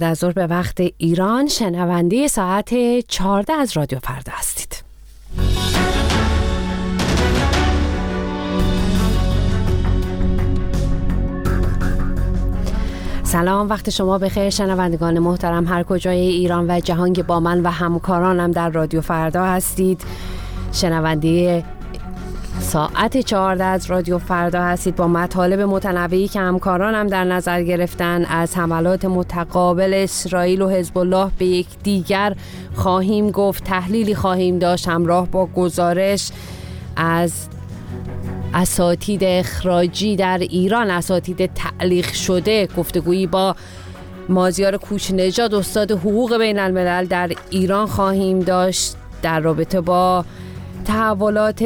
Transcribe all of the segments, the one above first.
از ظهر به وقت ایران شنونده ساعت 14 از رادیو فردا هستید. سلام، وقت شما بخیر شنوندگان محترم هر کجای ایران و جهان که با من و همکارانم در رادیو فردا هستید. شنونده ساعت 14 از رادیو فردا هستید با مطالب متنوعی که همکارانم در نظر گرفتن. از حملات متقابل اسرائیل و حزب الله به یکدیگر خواهیم گفت، تحلیلی خواهیم داشت همراه با گزارش از اساتید اخراجی در ایران، اساتید تعلیق شده. گفتگویی با مازیار کوچ‌نژاد استاد حقوق بین الملل در ایران خواهیم داشت. در رابطه با تحولات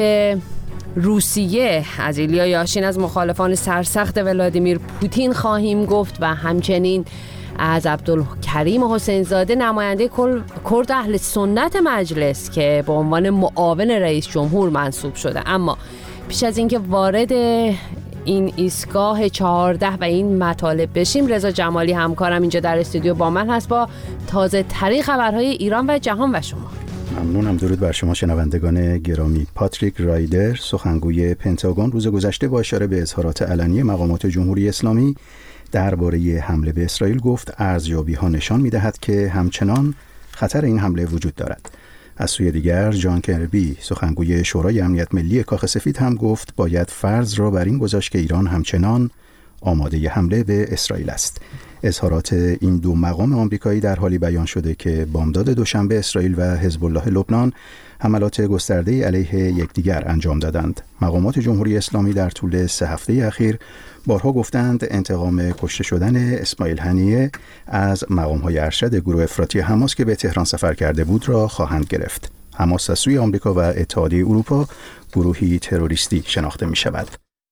روسیه از ایلیا یاشین از مخالفان سرسخت ولادیمیر پوتین خواهیم گفت و همچنین از عبدالکریم حسین زاده نماینده کرد اهل سنت مجلس که به عنوان معاون رئیس جمهور منصوب شده. اما پیش از اینکه وارد این ایستگاه 14 و این مطالب بشیم، رضا جمالی همکارم اینجا در استودیو با من هست با تازه ترین خبرهای ایران و جهان و شما. ممنونم. درود بر شما شنوندگان گرامی. پاتریک رایدر سخنگوی پنتاگون روز گذشته با اشاره به اظهارات علنی مقامات جمهوری اسلامی درباره حمله به اسرائیل گفت ارزیابی‌ها نشان می‌دهد که همچنان خطر این حمله وجود دارد. از سوی دیگر جان کربی سخنگوی شورای امنیت ملی کاخ سفید هم گفت باید فرض را بر این گذاشت که ایران همچنان آماده حمله به اسرائیل است. اظهارات این دو مقام آمریکایی در حالی بیان شده که بامداد دوشنبه اسرائیل و حزب الله لبنان حملات گسترده‌ای علیه یکدیگر انجام دادند. مقامات جمهوری اسلامی در طول 3 هفته اخیر بارها گفتند انتقام کشته شدن اسماعیل هنیه از مقام‌های ارشد گروه افراطی حماس که به تهران سفر کرده بود را خواهند گرفت. حماس از سوی آمریکا و اتحادیه اروپا گروهی تروریستی شناخته می‌شود.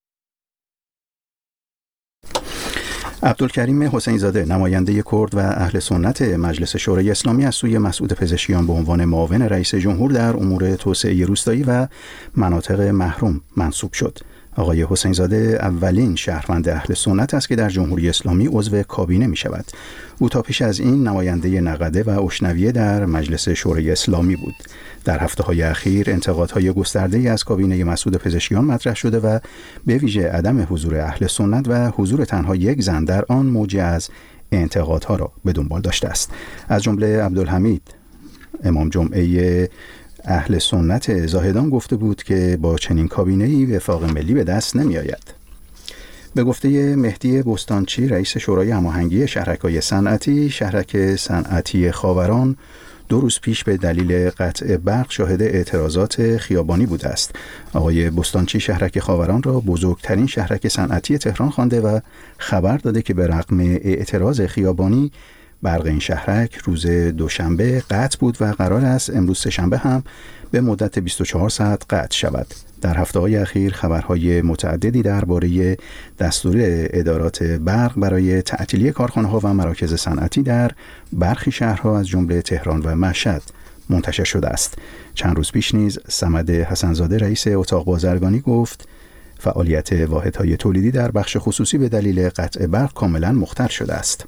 عبدالکریم حسین زاده نماینده کرد و اهل سنت مجلس شورای اسلامی از سوی مسعود پزشکیان به عنوان معاون رئیس جمهور در امور توسعه روستایی و مناطق محروم منصوب شد. آقای حسین زاده اولین شهروند اهل سنت است که در جمهوری اسلامی عضو کابینه می شود. او تا پیش از این نماینده نقده و اشنویه در مجلس شورای اسلامی بود. در هفته‌های اخیر انتقادهای گسترده‌ای از کابینه مسعود پزشکیان مطرح شده و به ویژه عدم حضور اهل سنت و حضور تنها یک زن در آن موجی از انتقادها را به دنبال داشته است. از جمله عبدالحمید امام جمعه اهل سنت زاهدان گفته بود که با چنین کابینه‌ای وفاق ملی به دست نمی آید. به گفته مهدی بستانچی رئیس شورای هماهنگی شهرک‌های صنعتی، شهرک صنعتی خاوران 2 روز پیش به دلیل قطع برق شاهد اعتراضات خیابانی بوده است. آقای بستانچی شهرک خاوران را بزرگترین شهرک صنعتی تهران خوانده و خبر داده که به رغم اعتراض خیابانی برق این شهرک روز دوشنبه قطع بود و قرار است امروز سه‌شنبه هم به مدت 24 ساعت قطع شود. در هفته‌های اخیر خبرهای متعددی درباره دستور ادارات برق برای تعطیلی کارخانه‌ها و مراکز صنعتی در برخی شهرها از جمله تهران و مشهد منتشر شده است. چند روز پیش نیز صمد حسن‌زاده رئیس اتاق بازرگانی گفت فعالیت واحدهای تولیدی در بخش خصوصی به دلیل قطع برق کاملا مختل شده است.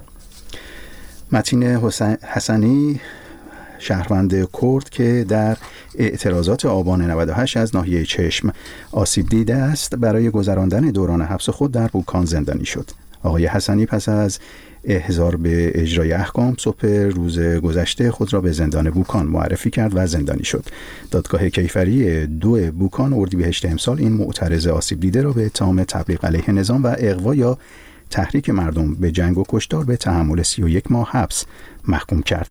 متین حسنی شهروند کرد که در اعتراضات آبان 98 از ناحیه چشم آسیب دیده است برای گذراندن دوران حبس خود در بوکان زندانی شد. آقای حسنی پس از احضار به اجرای احکام صبح روز گذشته خود را به زندان بوکان معرفی کرد و زندانی شد. دادگاه کیفری 2 بوکان اردیبهشت امسال این معترض آسیب دیده را به اتهام تبلیغ علیه نظام و اغوا یا تحریک مردم به جنگ و کشتار به تحمل 31 ماه حبس محکوم کرد.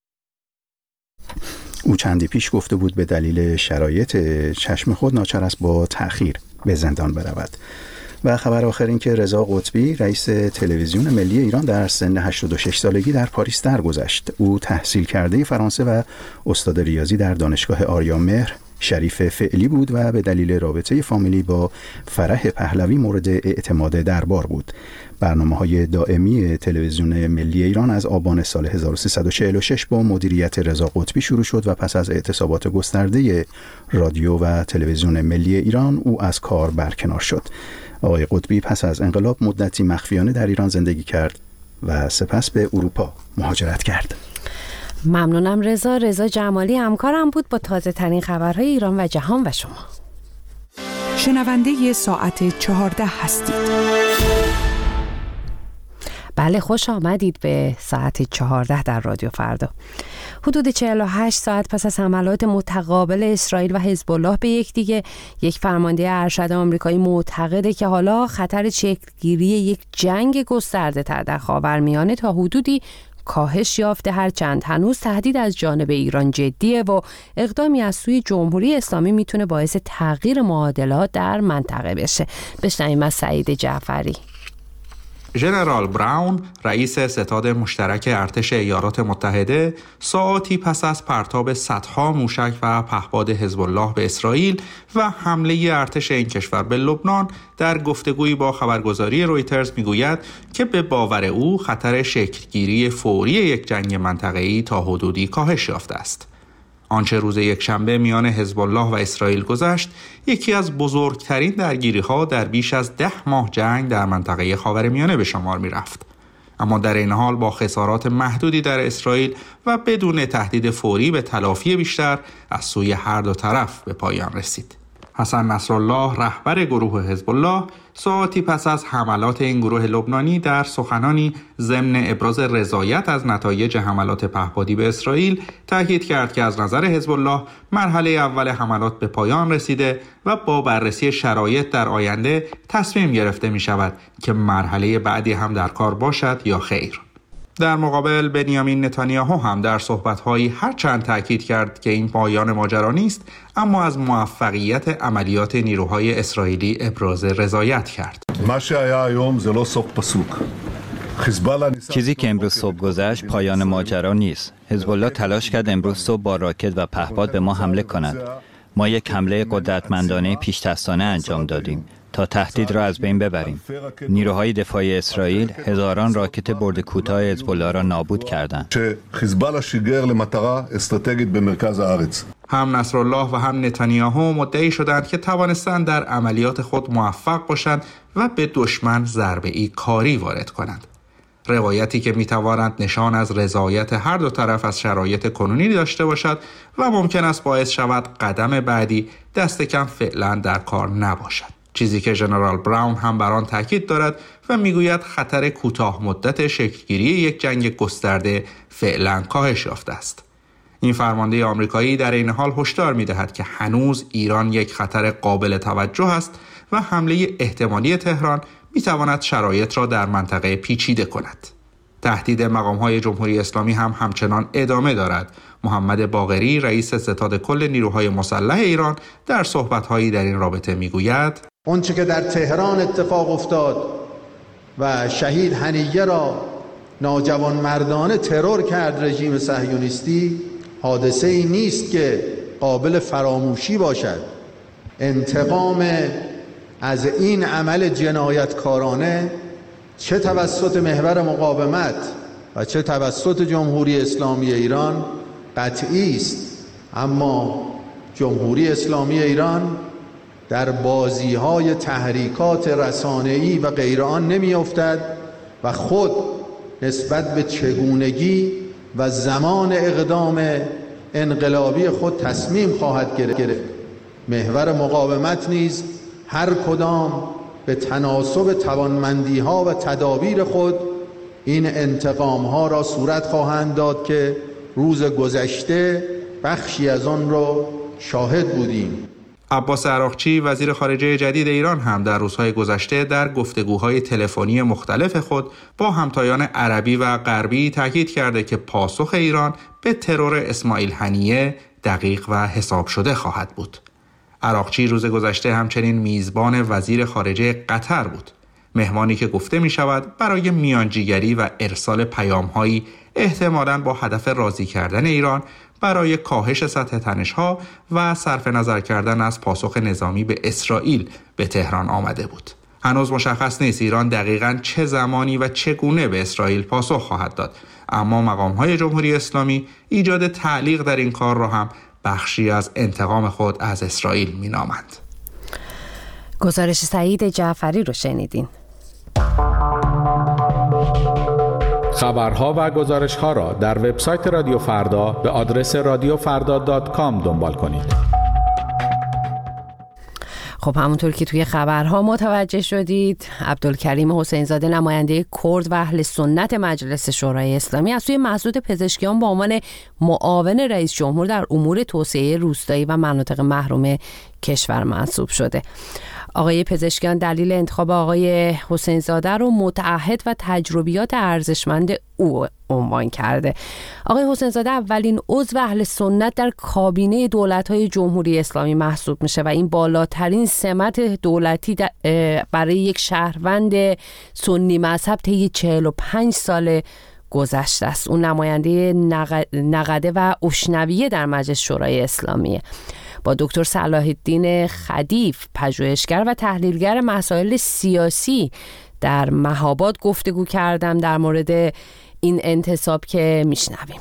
او چندی پیش گفته بود به دلیل شرایط چشم خود ناچار است با تأخیر به زندان برود. و خبر آخر این که رضا قطبی رئیس تلویزیون ملی ایران در سن 86 سالگی در پاریس درگذشت. او تحصیل کرده فرانسه و استاد ریاضی در دانشگاه آریامهر شریف فعلی بود و به دلیل رابطه فامیلی با فرح پهلوی مورد اعتماد دربار بود. برنامه‌های دائمی تلویزیون ملی ایران از آبان سال 1346 با مدیریت رضا قطبی شروع شد و پس از اعتصابات گسترده رادیو و تلویزیون ملی ایران او از کار برکنار شد. آقای قطبی پس از انقلاب مدتی مخفیانه در ایران زندگی کرد و سپس به اروپا مهاجرت کرد. ممنونم رضا جمالی همکارم بود با تازه ترین خبرهای ایران و جهان و شما. شنونده ساعت 14 هستید. بله، خوش آمدید به ساعت 14 در رادیو فردا. حدود 48 ساعت پس از حملات متقابل اسرائیل و حزب الله به یکدیگه، یک فرمانده ارشد آمریکایی معتقده که حالا خطر شکلگیری یک جنگ گسترده تر در خاورمیانه تا حدودی کاهش یافته، هرچند هنوز تهدید از جانب ایران جدیه و اقدامی از سوی جمهوری اسلامی میتونه باعث تغییر معادلات در منطقه بشه. بشنویم از سعید جعفری. ژنرال براون، رئیس ستاد مشترک ارتش ایالات متحده، ساعاتی پس از پرتاب صدها موشک و پهپاد حزب الله به اسرائیل و حمله ارتش این کشور به لبنان، در گفتگویی با خبرگزاری رویترز میگوید که به باور او خطر شکلگیری فوری یک جنگ منطقه‌ای تا حدودی کاهش یافته است. آنچه روز یکشنبه میان حزب الله و اسرائیل گذشت، یکی از بزرگترین درگیری‌ها در بیش از 10 ماه جنگ در منطقه خاورمیانه به شمار می‌رفت. اما در این حال با خسارات محدودی در اسرائیل و بدون تهدید فوری به تلافی بیشتر از سوی هر دو طرف به پایان رسید. حسن نصرالله، رهبر گروه حزب الله، ساعتی پس از حملات این گروه لبنانی در سخنانی ضمن ابراز رضایت از نتایج حملات پهپادی به اسرائیل تاکید کرد که از نظر حزب الله مرحله اول حملات به پایان رسیده و با بررسی شرایط در آینده تصمیم گرفته می شود که مرحله بعدی هم در کار باشد یا خیر. در مقابل بنیامین نتانیاهو هم در صحبت‌هایی هرچند تأکید کرد که این پایان ماجرا نیست، اما از موفقیت عملیات نیروهای اسرائیلی ابراز رضایت کرد. چیزی که امروز صبح گذشت پایان ماجرا نیست. حزب الله تلاش کرد امروز صبح با راکت و پهپاد به ما حمله کند. ما یک حمله قدرتمندانه پیش‌دستانه انجام دادیم تا تهدید را از بین ببریم. نیروهای دفاعی اسرائیل هزاران راکت برد کوتاه حزب الله را نابود کردند. هم نصرالله و هم نتانیاهو مدعی شدند که توانستند در عملیات خود موفق باشند و به دشمن ضربه‌ای کاری وارد کنند. روایتی که میتواند نشان از رضایت هر دو طرف از شرایط کنونی داشته باشد و ممکن است باعث شود قدم بعدی دست کم فعلا در کار نباشد. چیزی که ژنرال براون هم بر آن تاکید دارد و میگوید خطر کوتاه مدت شکلگیری یک جنگ گسترده فعلا کاهش یافته است. این فرمانده آمریکایی در این حال هشدار می‌دهد که هنوز ایران یک خطر قابل توجه است و حمله احتمالی تهران می‌تواند شرایط را در منطقه پیچیده کند. تهدید مقام‌های جمهوری اسلامی هم همچنان ادامه دارد. محمد باقری، رئیس ستاد کل نیروهای مسلح ایران، در صحبت‌هایی در این رابطه می‌گوید: اونچه که در تهران اتفاق افتاد و شهید هنیه را ناجوانمردانه ترور کرد رژیم صهیونیستی، حادثه ای نیست که قابل فراموشی باشد. انتقام از این عمل جنایتکارانه چه توسط محور مقاومت و چه توسط جمهوری اسلامی ایران قطعی است، اما جمهوری اسلامی ایران در بازی‌های تحریکات رسانه‌ای و غیر آن نمی‌افتد و خود نسبت به چگونگی و زمان اقدام انقلابی خود تصمیم خواهد گرفت. محور مقاومت نیز هر کدام به تناسب توانمندی‌ها و تدابیر خود این انتقام‌ها را صورت خواهند داد که روز گذشته بخشی از آن را شاهد بودیم. عباس عراقچی، وزیر خارجه جدید ایران، هم در روزهای گذشته در گفتگوهای تلفنی مختلف خود با همتایان عربی و غربی تاکید کرده که پاسخ ایران به ترور اسماعیل هنیه دقیق و حساب شده خواهد بود. عراقچی روز گذشته همچنین میزبان وزیر خارجه قطر بود، مهمانی که گفته می شود برای میانجیگری و ارسال پیام‌هایی احتمالاً با هدف راضی کردن ایران برای کاهش سطح تنش‌ها و صرف نظر کردن از پاسخ نظامی به اسرائیل به تهران آمده بود. هنوز مشخص نیست ایران دقیقاً چه زمانی و چگونه به اسرائیل پاسخ خواهد داد، اما مقام‌های جمهوری اسلامی ایجاد تعلیق در این کار را هم بخشی از انتقام خود از اسرائیل می‌نامند. گزارش سعید جعفری رو شنیدین. خبرها و گزارش‌ها را در وبسایت رادیو فردا به آدرس radiofarda.com دنبال کنید. خب همونطور که توی خبرها متوجه شدید، عبدالکریم حسین زاده نماینده کرد و اهل سنت مجلس شورای اسلامی از سوی مسعود پزشکیان به عنوان معاون رئیس جمهور در امور توسعه روستایی و مناطق محروم کشور منصوب شده. آقای پزشکیان دلیل انتخاب آقای حسین زاده رو متعهد و تجربیات ارزشمند او عنوان کرده. آقای حسین زاده اولین عضو اهل سنت در کابینه دولت‌های جمهوری اسلامی محسوب میشه و این بالاترین سمت دولتی برای یک شهروند سنی مذهب طی 45 سال گذشته است. اون نماینده نقده و اشنویه در مجلس شورای اسلامیه. با دکتر صلاح الدین خدیف، پژوهشگر و تحلیلگر مسائل سیاسی در مهاباد گفتگو کردم در مورد این انتصاب که میشنویم.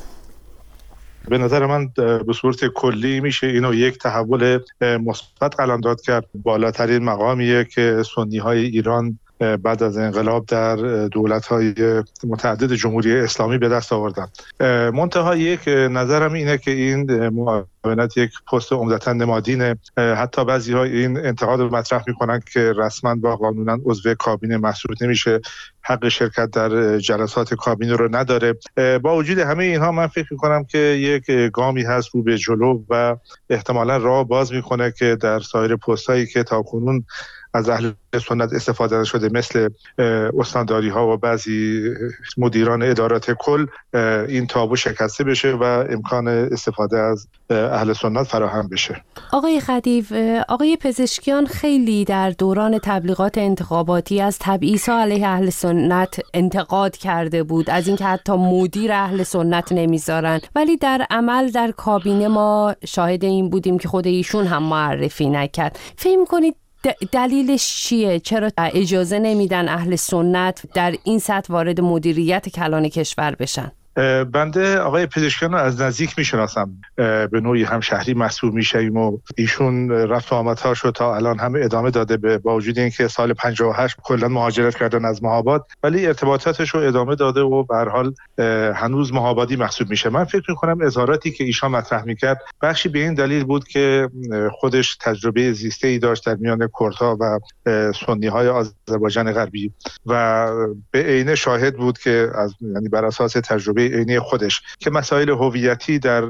به نظر من به صورت کلی میشه اینو یک تحول مثبت قلمداد کرد. بالاترین مقامیه که سنی‌های ایران بعد از انقلاب در دولت‌های متعدد جمهوری اسلامی به دست آوردن. منتها یک نظرم اینه که این معاونت یک پست عمدتاً نمادینه. حتی بعضی‌ها این انتقاد رو مطرح می‌کنن که رسما و قانوناً عضو کابینه محسوب نمیشه، حق شرکت در جلسات کابینه رو نداره. با وجود همه اینها من فکر می‌کنم که یک گامی هست رو به جلو و احتمالاً راه باز می‌کنه که در سایر پست‌هایی که تاکنون از اهل سنت استفاده شده مثل استانداری ها و بعضی مدیران ادارات کل این تابو شکسته بشه و امکان استفاده از اهل سنت فراهم بشه. آقای خدیف، آقای پزشکیان خیلی در دوران تبلیغات انتخاباتی از تبعیض‌ها علیه اهل سنت انتقاد کرده بود، از اینکه حتی مدیر اهل سنت نمیذارن، ولی در عمل در کابینه ما شاهد این بودیم که خود ایشون هم معرفی نکرد. فکر می‌کنید دلیلش چیه؟ چرا اجازه نمیدن اهل سنت در این سطح وارد مدیریت کلان کشور بشن؟ بنده آقای پزشکیان رو از نزدیک میشناسم، به نوعی هم شهری محسوب میشیم و ایشون رفت و آمدهاش رو تا الان هم ادامه داده، با وجود اینکه سال 58 کلا مهاجرت کردن از مهاباد، ولی ارتباطاتش رو ادامه داده و به هر حال هنوز مهابادی محسوب میشه. من فکر میکنم اظهاراتی که ایشان مطرح میکرد بخشی به این دلیل بود که خودش تجربه زیسته‌ای داشت در میان کردها و سنی‌های آذربایجان غربی و به عینه شاهد بود که یعنی بر اساس تجربه عینی خودش که مسائل هویتی در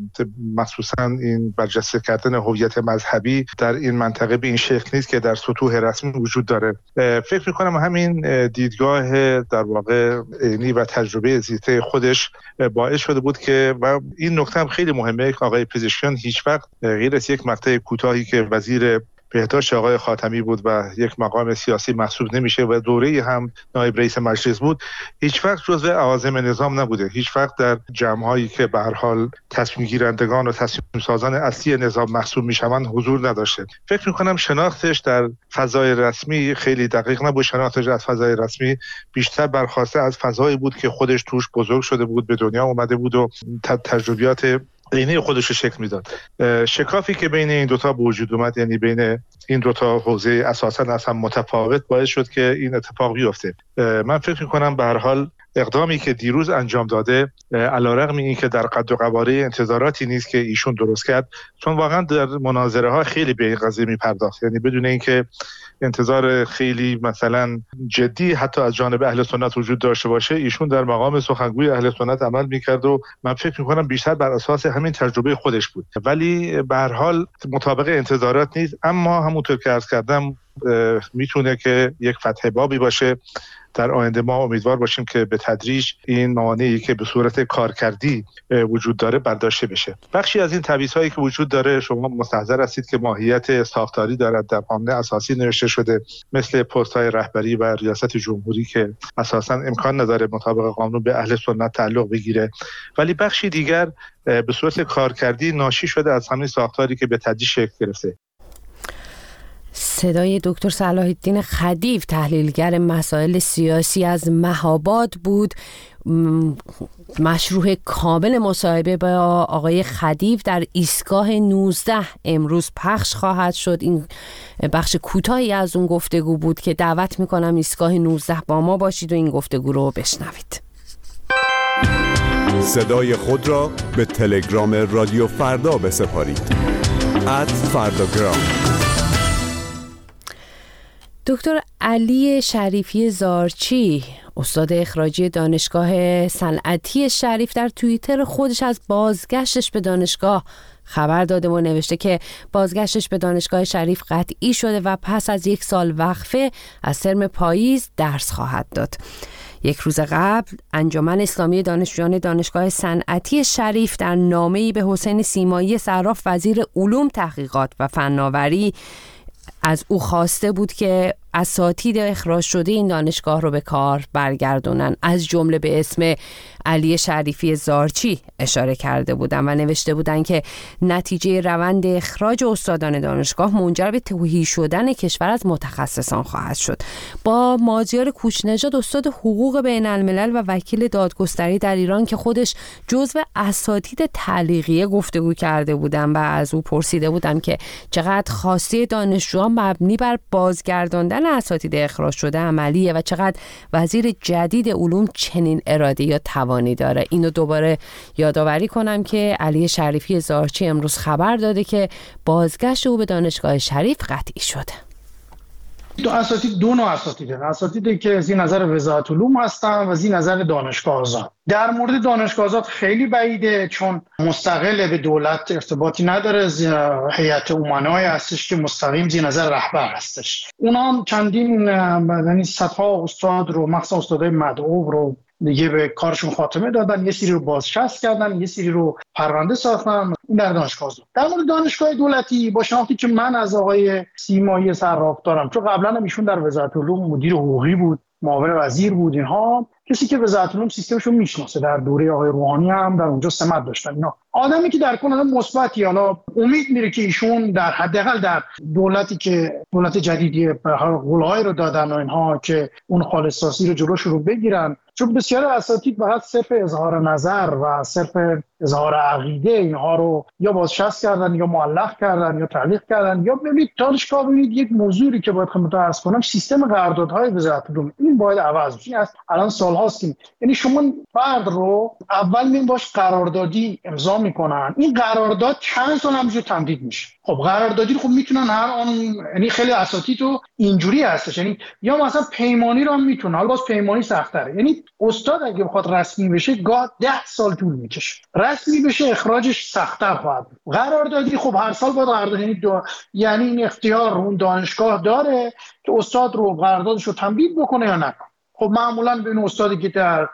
مخصوصا این برجسته کردن هویت مذهبی در این منطقه به این شکل نیست که در سطوح رسمی وجود داره. فکر می‌کنم همین دیدگاه در واقع عینی و تجربه زیسته خودش باعث شده بود که و این نکته هم خیلی مهمه که آقای پزشکیان هیچ وقت غیر از یک مقطع کوتاهی که وزیر بهداشت آقای خاتمی بود و یک مقام سیاسی محسوب نمیشه و دوره‌ای هم نایب رئیس مجلس بود، هیچ وقت جزو عوازم نظام نبوده. هیچ وقت در جمع‌هایی که به هر حال تصمیم گیرندگان و تصمیم سازان اصلی نظام محسوب میشوند حضور نداشته. فکر می‌کنم شناختش در فضای رسمی خیلی دقیق نبود. شناختش از فضای رسمی بیشتر برخواسته از فضایی بود که خودش توش بزرگ شده بود، به دنیا اومده بود و تجربیات عینی خودش رو شکل میداد. شکافی که بین این دوتا به وجود اومد، یعنی بین این دوتا حوزه اساساً از هم متفاوت، باعث شد که این اتفاق بیفته. من فکر میکنم به هر حال اقدامی که دیروز انجام داده علیرغم این که در قد و قواره انتظاراتی نیست که ایشون درست کرد، چون واقعا در مناظره ها خیلی به این قضیه میپرداخت، یعنی بدون اینکه انتظار خیلی مثلا جدی حتی از جانب اهل سنت وجود داشته باشه، ایشون در مقام سخنگوی اهل سنت عمل میکرد و من فکر میکنم بیشتر بر اساس همین تجربه خودش بود. ولی به هر حال مطابق انتظارات نیست، اما همونطور که عرض کردم میتونه که یک فتح بابی باشه. در آینده ما امیدوار باشیم که به تدریج این موانعی که به صورت کارکردی وجود داره برداشته بشه. بخشی از این تبعیض‌هایی که وجود داره شما مستحضر هستید که ماهیت ساختاری دارد، در قانون اساسی نوشته شده، مثل پست‌های رهبری و ریاست جمهوری که اساساً امکان نداره مطابق قانون به اهل سنت تعلق بگیره، ولی بخشی دیگر به صورت کارکردی ناشی شده از همین ساختاری که به تدریج شکل گرفته. صدای دکتر صلاح الدین خدیف، تحلیلگر مسائل سیاسی از مهاباد بود. مشروع کامل مصاحبه با آقای خدیف در ایستگاه 19 امروز پخش خواهد شد. این بخش کوتاهی از اون گفتگو بود که دعوت میکنم ایستگاه 19 با ما باشید و این گفتگو رو بشنوید. صدای خود را به تلگرام رادیو فردا بسپارید. @فرداگرام. دکتر علی شریفی زارچی، استاد اخراجی دانشگاه صنعتی شریف، در توییتر خودش از بازگشتش به دانشگاه خبر داده و نوشته که بازگشتش به دانشگاه شریف قطعی شده و پس از 1 سال وقفه از ترم پاییز درس خواهد داد. 1 روز قبل انجمن اسلامی دانشجویان دانشگاه صنعتی شریف در نامه‌ای به حسین سیمایی صراف وزیر علوم، تحقیقات و فناوری از او خواسته بود که اساتید اخراج شده این دانشگاه رو به کار برگردونن. از جمله به اسم علی شریفی زارچی اشاره کرده بودن و نوشته بودن که نتیجه روند اخراج استادان دانشگاه منجر به تهی شدن کشور از متخصصان خواهد شد. با مازیار کوچنژاد، استاد حقوق بین الملل و وکیل دادگستری در ایران که خودش جزو اساتید تعلیقیه گفتگو کرده بودم و از او پرسیده بودم که چقدر خواسته دانشجویان مبنی بر بازگرداندن اساتید اخراج شده عملیه و چقدر وزیر جدید علوم چنین اراده یا توانی داره. اینو دوباره یادآوری کنم که علی شریفی زارچی امروز خبر داده که بازگشت او به دانشگاه شریف قطعی شده. دو نوع اساتیدی که از این نظر وزارت علوم هستن و از این نظر دانشگاه آزاد. در مورد دانشگاه آزاد خیلی بعیده، چون مستقل به دولت ارتباطی نداره، هیئت امنای هستش که مستقیم زیر نظر رهبر هستش. اونا چندین یعنی صدها استاد رو، مخصوصا استادای مدعو رو دیگه به کارشون خاتمه دادن، یه سری رو بازنشست کردن، یه سری رو پرونده ساختن. این در دانشگاه آزاد. در مورد دانشگاه دولتی با شناختی که من از آقای سیمایی صراف دارم، چون قبلا هم ایشون در وزارت علوم مدیر حقوقی بود، معاون وزیر بود، اینها کسی که وزارت علوم سیستمشو میشناسه، در دوره آقای روحانی هم در اونجا سمت داشتن. اینا آدمی که در کل مثبتی، حالا امید میره که ایشون در حداقل در دولتی که دولت جدیدی به هر قولهای رو دادن و اینها که اون خالص‌سازی رو جلوش رو بگیرن، چون بسیار اساتید فقط صرف اظهار نظر و صرف اظهار عقیده اینها رو یا بازنشست کردن یا معلق کردن یا تعلیق کردن. یا ببینید دانشگاه، ببینید یک موضوعی که باید خدمتتون عرض کنم، سیستم قراردادهای وزارت علوم این باید عوض بشه. از الان سال‌هاست، یعنی شما فرد رو اول میبینید باش قراردادی امضا میکنن، این قرارداد چند سال همینجوری تمدید میشه. خب قراردادی رو خب میتونن هر آن، یعنی خیلی اساتید رو اینجوری هستش، یعنی یا مثلا پیمانی رو هم میتونن، حالا باز پیمانی سخت‌تره. یعنی استاد اگه بخواد رسمی بشه گاه 10 سال طول میکشه، رسمی بشه اخراجش سخت‌تر خواهد بود. قراردادی خب هر سال باید قرارداد، یعنی این اختیار اون دانشگاه داره که استاد رو قراردادش رو تمدید بکنه یا نکنه. خب معمولا به اون استادی که در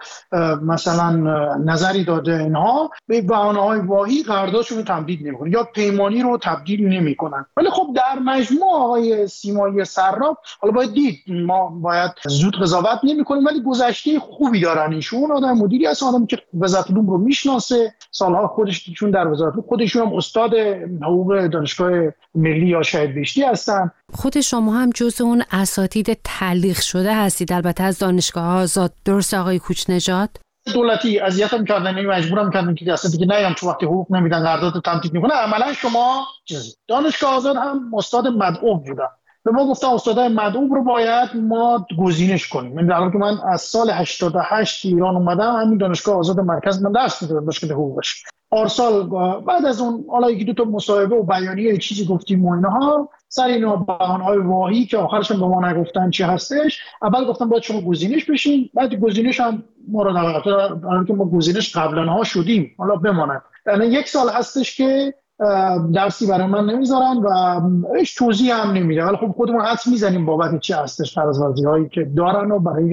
مثلا نظری داده اینها به بهانه‌های واهی قراردادشون رو تمدید نمی‌کنن یا پیمانی رو تبدیل نمی‌کنن. ولی خب در مجموع آقای سیمایی صراف، حالا باید دید، ما باید زود قضاوت نمی‌کنیم، ولی گذشته خوبی دارن ایشون. آدم مدیری هست، آدمی که وزارت علوم رو میشناسه، سالها خودشون در وزارت علوم، خودشون هم استاد حقوق دانشگاه ملی یا شهید بهشتی هستن. خود شما هم جزء اون اساتید تعلیق شده هستید، البته از دانشگاه آزاد، درست آقای کوچنژاد؟ دولتی اذیتم کردن، مجبورم کردن که اساتید که نیام، چون وقتی حقوق نمیدن قرارداد تمدید میکنه. عملا شما دانشگاه آزاد هم استاد مدعو بودن، به ما گفتن استادای مدعو رو باید ما گزینش کنیم. من در حالی که من از سال 88 ایران اومدم، همین دانشگاه آزاد مرکز من درس میدادم، دانشگاه حقوقش. پارسال بعد از اون حالا یکی دو تا مصاحبه و بیانیه چیزی گفتیم و اینها، سر اینا بهانه‌های واهی که آخرش هم به ما نگفتن چی هستش. اول گفتم باید شما گزینش بشین، بعد گزینش هم ما رو در که ما گزینش قبلا شدیم، حالا بماند. یعنی 1 سال هستش که درسی برای من نمیذارن و هیچ توضیح هم نمیده، ولی خب خودمون حدس میزنیم بابت چی هستش، فرض‌ورزی‌هایی که دارن و برای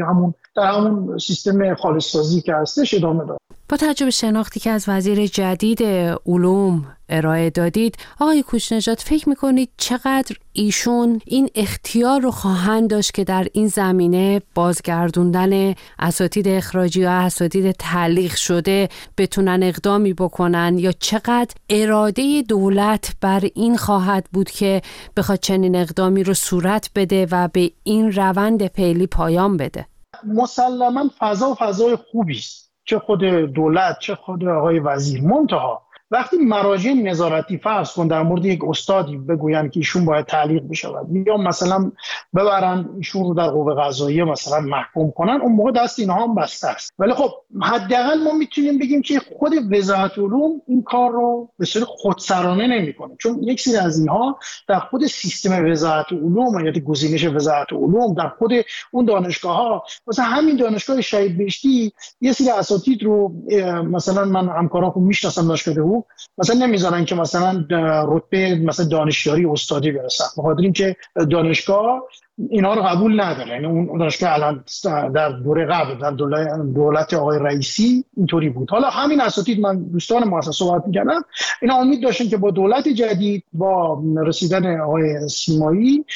همون سیستم خالص سازی که هستش ادامه داد. با توجه به شناختی که از وزیر جدید علوم ارائه دادید، آقای کوچنژاد فکر میکنید چقدر ایشون این اختیار رو خواهند داشت که در این زمینه بازگردوندن اساتید اخراجی یا اساتید تعلیق شده بتونن اقدامی بکنن، یا چقدر اراده دولت بر این خواهد بود که بخواد چنین اقدامی رو صورت بده و به این روند فعلی پایان بده؟ مسلماً فضای خوبی است، چه خود دولت چه خود آقای وزیر. منتها وقتی مراجع نظارتی فرض کن در مورد یک استادی بگوین که ایشون باید تعلیق بشود یا مثلا ببرن ایشون رو در قوه قضاییه مثلا محکوم کنن، اون موقع دست اینها هم بسته است. ولی خب حداقل ما میتونیم بگیم که خود وزارت علوم این کار رو به صورت خودسرانه نمیکنه، چون یک سری از اینها در خود سیستم وزارت علوم یا گزینش وزارت علوم در خود اون دانشگاه‌ها، مثلا همین دانشگاه شهید بهشتی یه سری اساتید رو مثلا من همکارام رو میشناسم دانشگاه حقوق مثلا نمیذارن که مثلا رتبه مثلا دانشیاری استادی برسن، بخاطر اینکه دانشگاه اینا رو قبول نداره. یعنی اون دانشگاه الان در دوره قبل در دولت آقای رئیسی اینطوری بود. حالا همین اساتید من دوستان مؤسسه صحبت می‌کردم، اینا امید داشتن که با دولت جدید با رسیدن آقای سیمایی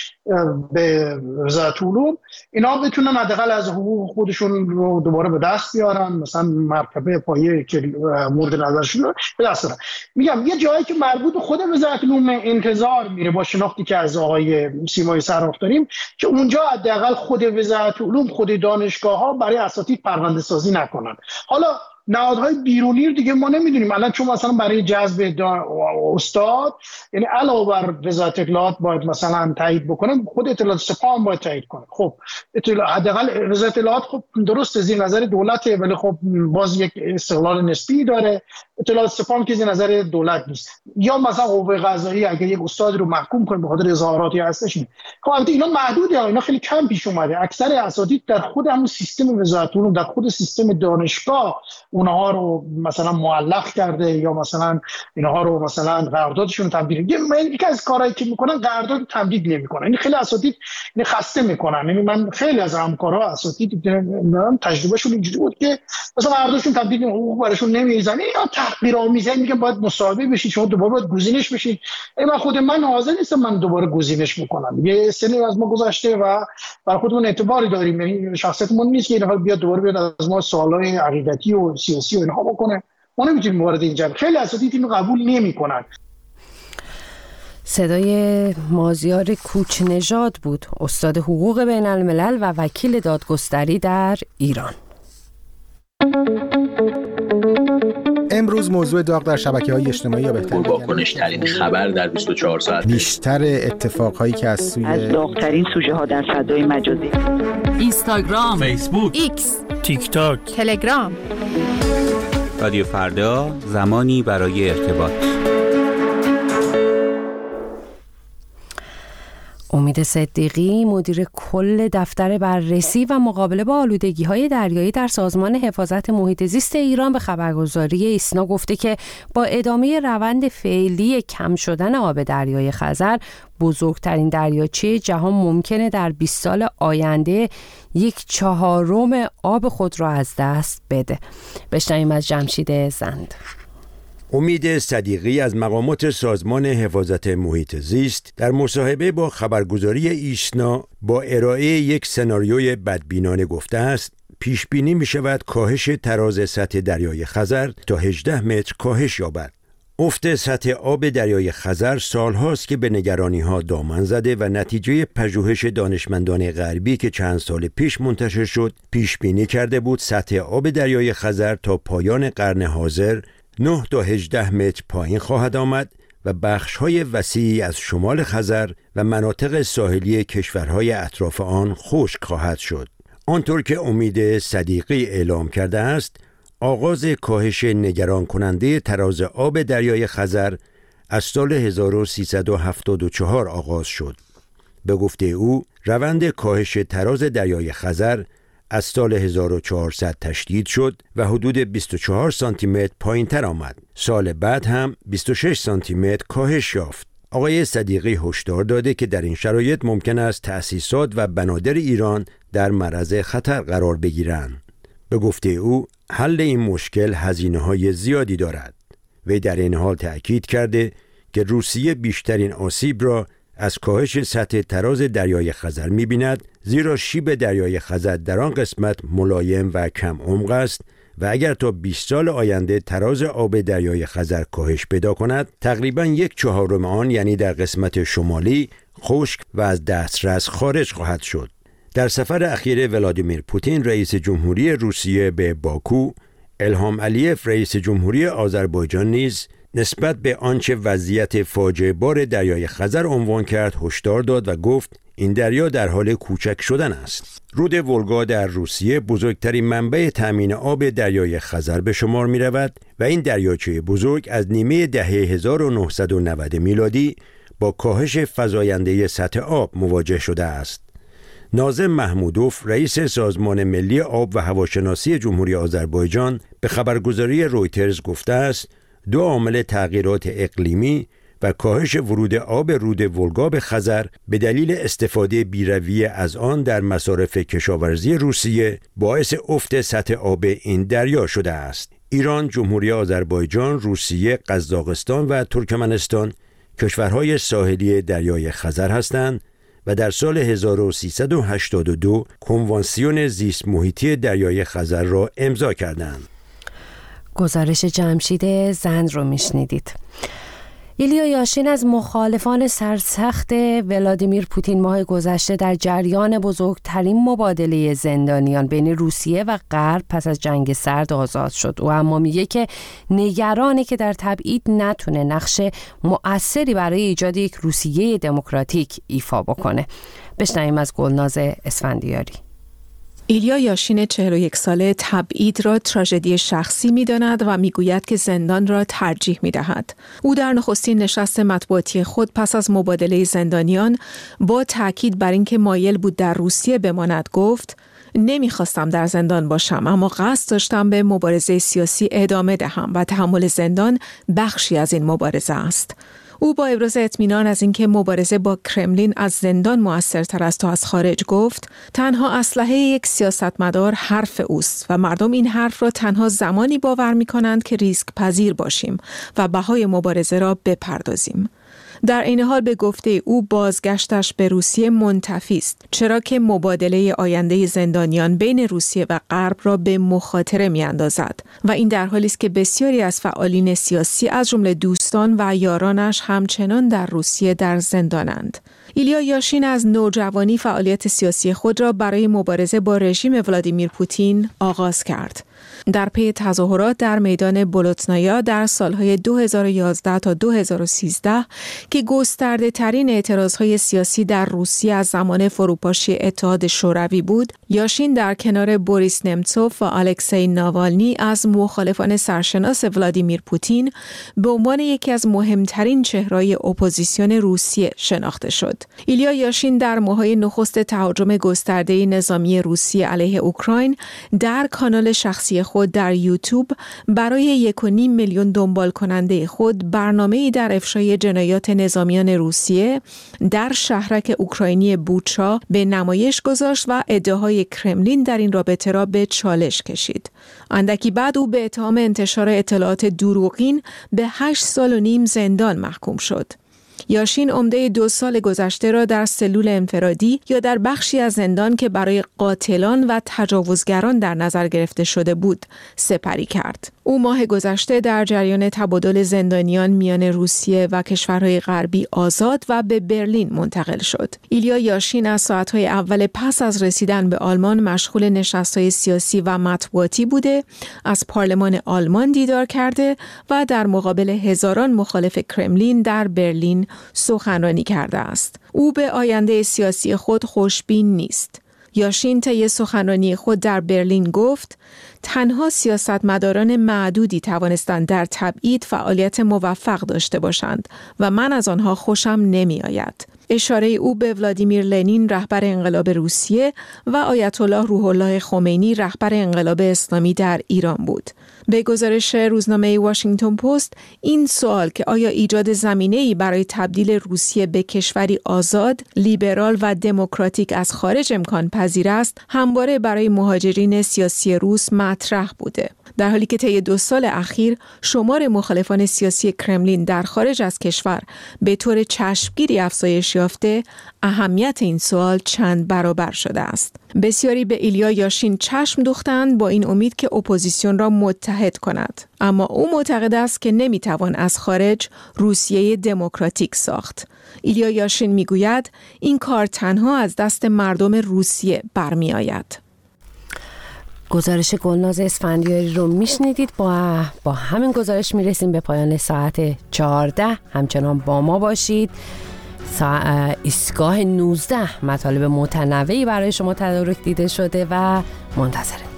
به وزارت علوم اینا بتونن حداقل از حقوق خودشون رو دوباره به دست بیارن، مثلا مرتبه پایه که مورد نظرشون رو به دست بیارن. میگم یه جایی که مربوط به خود وزارت علوم انتظار میره با شناختی که از آقای سیمایی سراغ داریم که اونجا حداقل خود وزارت علوم خود دانشگاه‌ها برای اساتید پرونده سازی نکنن. حالا نهادهای بیرونی رو دیگه ما نمیدونیم الان، چون مثلا برای جذب استاد یعنی علاوه بر وزارت اطلاعات باید مثلا تایید بکنه، خود اطلاعات سپاه هم باید تایید کنه. خب حداقل وزارت اطلاعات خب درست زیر نظر دولته، ولی خب باز یک استقلال نسبی داره. اطلاعات سپاه هم که زیر نظر دولت نیست. یا مثلا قوه قضاییه اگه یک استاد رو محکوم کنه به خاطر اظهاراتی هستش، خب البته اینا محدوده، اینا خیلی کم پیش اومده. اکثر اساتید در خود همون سیستم وزارت علوم در خود سیستم دانشگاه اونها رو مثلا معلق کرده یا مثلا اینها رو مثلا قراردادشون تمدید. یکی از کارهایی که میکنن قرارداد تمدید نمیکنن. این خیلی اساتید این خسته میکنن. یعنی من خیلی از همکارا اساتید دیدم تجربهشون اینجوری بود که مثلا قراردادشون تمدید حقوق براشون نمیزنه یا تحقیرآمیزه میگه باید مصاحبه بشید، شما دوباره باید گزینش بشید. من خود من حاضر نیستم من دوباره گزینش بکنم. یه سنی از ما گذشته و برای خودمون اعتباری داریم، یعنی شخصیتمون نیست که این بیاد دوباره بیاد از ما سوالای عقیدتی و سیاسی و اینها بکنه. ما نمیتونیم وارد اینجا. خیلی اساتید اینو قبول نمیکنن. صدای مازیار کوچنژاد بود، استاد حقوق بین الملل و وکیل دادگستری در ایران. امروز موضوع داغ در شبکه‌های اجتماعی یا بهتر واکنش‌ترین خبر در 24 ساعت، بیشتر اتفاقهایی که از داغ‌ترین سوژه‌ها در فضای مجازی، اینستاگرام، فیسبوک، ایکس، تیک تاک، تلگرام. رادیو فردا، زمانی برای ارتباط. امید صدیقی مدیر کل دفتر بررسی و مقابله با آلودگی‌های دریایی در سازمان حفاظت محیط زیست ایران به خبرگزاری ایسنا گفته که با ادامه روند فعلی کم شدن آب دریای خزر، بزرگترین دریاچه جهان ممکنه در 20 سال آینده 1/4 آب خود را از دست بده. بشنویم از جمشید زند. امید صدیقی از مقامات سازمان حفاظت محیط زیست در مصاحبه با خبرگزاری ایسنا با ارائه یک سناریوی بدبینانه گفته است پیش بینی می شود کاهش تراز سطح دریای خزر تا 18 متر کاهش یابد. افت سطح آب دریای خزر سالهاست که به نگرانی‌ها دامن زده و نتیجه پژوهش دانشمندان غربی که چند سال پیش منتشر شد پیش بینی کرده بود سطح آب دریای خزر تا پایان قرن حاضر 9 تا 18 متر پایین خواهد آمد و بخش‌های وسیعی از شمال خزر و مناطق ساحلی کشورهای اطراف آن خشک خواهد شد. آنطور که امید صدیقی اعلام کرده است، آغاز کاهش نگران کننده تراز آب دریای خزر از سال 1374 آغاز شد. به گفته او، روند کاهش تراز دریای خزر از سال 1400 تشدید شد و حدود 24 سانتی متر پایین تر آمد. سال بعد هم 26 سانتی متر کاهش یافت. آقای صدیقی هشدار داده که در این شرایط ممکن است تأسیسات و بنادر ایران در معرض خطر قرار بگیرند. به گفته او، حل این مشکل هزینه‌های زیادی دارد. وی در این حال تأکید کرده که روسیه بیشترین آسیب را از کاهش سطح تراز دریای خزر می‌بیند، زیرا شیب دریای خزر در آن قسمت ملایم و کم عمق است و اگر تا 20 سال آینده تراز آب دریای خزر کاهش پیدا کند، تقریباً 1/4 آن یعنی در قسمت شمالی خشک و از دسترس خارج خواهد شد. در سفر اخیر ولادیمیر پوتین رئیس جمهوری روسیه به باکو، الهام علیف رئیس جمهوری آذربایجان نیز نسبت به آنچه وضعیت فاجعه بار دریای خزر عنوان کرد هشدار داد و گفت این دریا در حال کوچک شدن است. رود ولگا در روسیه بزرگترین منبع تامین آب دریای خزر به شمار می رود و این دریاچه بزرگ از نیمه دهه 1990 میلادی با کاهش فزاینده سطح آب مواجه شده است. ناظم محمودوف رئیس سازمان ملی آب و هواشناسی جمهوری آذربایجان به خبرگزاری رویترز گفته است 2 عامل تغییرات اقلیمی و کاهش ورود آب رود ولگا به خزر به دلیل استفاده بی‌رویه از آن در مصارف کشاورزی روسیه باعث افت سطح آب این دریا شده است. ایران، جمهوری آذربایجان، روسیه، قزاقستان و ترکمنستان کشورهای ساحلی دریای خزر هستند و در سال 1382 کنوانسیون زیست محیطی دریای خزر را امضا کردند. گزارش جمشید زند رو میشنیدید. ایلیا یاشین از مخالفان سرسخت ولادیمیر پوتین ماه گذشته در جریان بزرگترین مبادله زندانیان بین روسیه و غرب پس از جنگ سرد آزاد شد. او اما میگه که نگرانه که در تبعید نتونه نقش مؤثری برای ایجاد یک روسیه دموکراتیک ایفا بکنه. بشنویم از گلناز اسفندیاری. ایلیا یاشین 41 ساله تبعید را تراژدی شخصی می‌داند و می‌گوید که زندان را ترجیح می‌دهد. او در نخستین نشست مطبوعاتی خود پس از مبادله زندانیان با تاکید بر اینکه مایل بود در روسیه بماند گفت: نمی‌خواستم در زندان باشم، اما قصد داشتم به مبارزه سیاسی ادامه دهم و تحمل زندان بخشی از این مبارزه است. او با ابراز اطمینان از اینکه مبارزه با کرملین از زندان مؤثرتر است تا از خارج گفت: تنها اسلحه یک سیاستمدار حرف اوست و مردم این حرف را تنها زمانی باور می‌کنند که ریسک پذیر باشیم و بهای مبارزه را بپردازیم. در این حال به گفته او بازگشتش به روسیه منتفی است، چرا که مبادله آینده زندانیان بین روسیه و غرب را به مخاطره می‌اندازد و این در حالی است که بسیاری از فعالین سیاسی از جمله دوستان و یارانش همچنان در روسیه در زندانند. ایلیا یاشین از نوجوانی فعالیت سیاسی خود را برای مبارزه با رژیم ولادیمیر پوتین آغاز کرد. در پی تظاهرات در میدان بولوتنایا در سالهای 2011 تا 2013 که گسترده ترین اعتراضهای سیاسی در روسیه از زمان فروپاشی اتحاد شوروی بود، یاشین در کنار بوریس نمتسوف و الکسی ناوالنی از مخالفان سرشناس ولادیمیر پوتین به عنوان یکی از مهمترین چهره‌های اپوزیسیون روسیه شناخته شد. ایلیا یاشین در ماه‌های نخست تهاجم گسترده نظامی روسیه علیه اوکراین در کانال شخصی خود در یوتیوب برای 1.5 میلیون دنبال کننده خود برنامه‌ای در افشای جنایات نظامیان روسیه در شهرک اوکراینی بوچا به نمایش گذاشت و ادعاهای کرملین در این رابطه را به چالش کشید. اندکی بعد او به اتهام انتشار اطلاعات دروغین به 8 سال و نیم زندان محکوم شد. یاشین عمده 2 سال گذشته را در سلول انفرادی یا در بخشی از زندان که برای قاتلان و تجاوزگران در نظر گرفته شده بود سپری کرد. او ماه گذشته در جریان تبادل زندانیان میان روسیه و کشورهای غربی آزاد و به برلین منتقل شد. ایلیا یاشین از ساعتهای اول پس از رسیدن به آلمان مشغول نشست‌های سیاسی و مطبوعاتی بوده، از پارلمان آلمان دیدار کرده و در مقابل هزاران مخالف کرملین در برلین سخنرانی کرده است. او به آینده سیاسی خود خوشبین نیست. یاشین طی سخنرانی خود در برلین گفت: تنها سیاستمداران معدودی توانستند در تبعید فعالیت موفق داشته باشند و من از آنها خوشم نمی آید. اشاره او به ولادیمیر لنین رهبر انقلاب روسیه و آیت الله روح الله خمینی رهبر انقلاب اسلامی در ایران بود. به گزارش روزنامه واشنگتن پست این سوال که آیا ایجاد زمینه‌ای برای تبدیل روسیه به کشوری آزاد، لیبرال و دموکراتیک از خارج امکان پذیر است، همواره برای مهاجرین سیاسی روس مطرح بوده. در حالی که طی 2 سال اخیر شمار مخالفان سیاسی کرملین در خارج از کشور به طور چشمگیری افزایش یافته، اهمیت این سوال چند برابر شده است. بسیاری به ایلیا یاشین چشم دوختند با این امید که اپوزیسیون را متحد کند، اما او معتقد است که نمیتوان از خارج روسیه دموکراتیک ساخت. ایلیا یاشین میگوید این کار تنها از دست مردم روسیه برمی آید. گزارش گلناز اسفندیاری رو میشنیدید. با همین گزارش میرسیم به پایان ساعت 14. همچنان با ما باشید. ایستگاه 19 مطالب متنوعی برای شما تدارک دیده شده و منتظره.